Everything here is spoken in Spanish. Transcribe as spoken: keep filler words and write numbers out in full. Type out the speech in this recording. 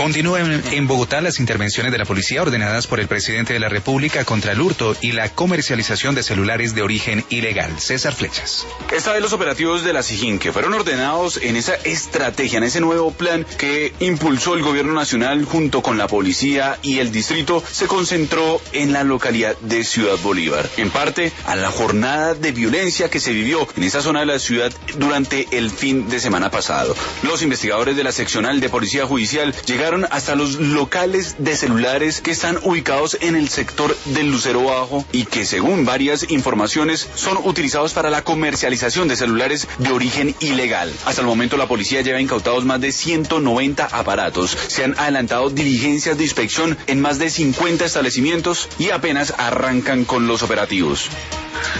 Continúan en Bogotá las intervenciones de la policía ordenadas por el presidente de la República contra el hurto y la comercialización de celulares de origen ilegal. César Flechas. Esta vez los operativos de la SIJIN, que fueron ordenados en esa estrategia, en ese nuevo plan que impulsó el gobierno nacional junto con la policía y el distrito, se concentró en la localidad de Ciudad Bolívar. En parte a la jornada de violencia que se vivió en esa zona de la ciudad durante el fin de semana pasado. Los investigadores de la seccional de Policía Judicial llegaron hasta los locales de celulares que están ubicados en el sector del Lucero Bajo y que, según varias informaciones, son utilizados para la comercialización de celulares de origen ilegal. Hasta el momento la policía lleva incautados más de ciento noventa aparatos. Se han adelantado diligencias de inspección en más de cincuenta establecimientos y apenas arrancan con los operativos.